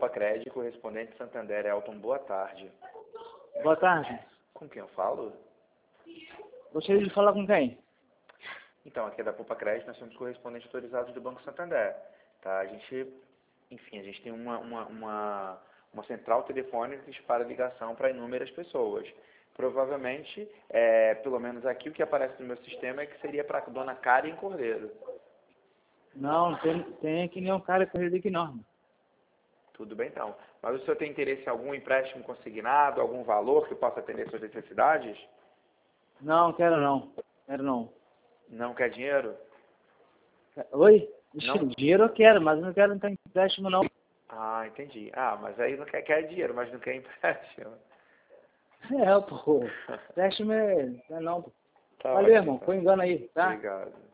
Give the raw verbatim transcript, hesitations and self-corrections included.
Poupa Crédito, correspondente Santander, Elton, boa tarde. Boa tarde. Com quem eu falo? Gostaria de falar com quem? Então, aqui é da Poupa Crédito, nós somos correspondentes autorizados do Banco Santander. Tá? A gente, enfim, a gente tem uma, uma, uma, uma central telefônica que dispara ligação para inúmeras pessoas. Provavelmente, é, pelo menos aqui, o que aparece no meu sistema é que seria para a dona Karen Cordeiro. Não, tem, tem aqui nenhum cara corrido aqui não. Tudo bem, então. Mas o senhor tem interesse em algum empréstimo consignado, algum valor que possa atender suas necessidades? Não, quero não. Quero não. Não quer dinheiro? Oi? Não? Dinheiro eu quero, mas eu não quero entrar em empréstimo não. Ah, entendi. Ah, mas aí não quer, quer dinheiro, mas não quer empréstimo. É, pô. Empréstimo é... Não é não, pô. Tá Valeu, ótimo, irmão. então. Foi engano aí, tá? Obrigado.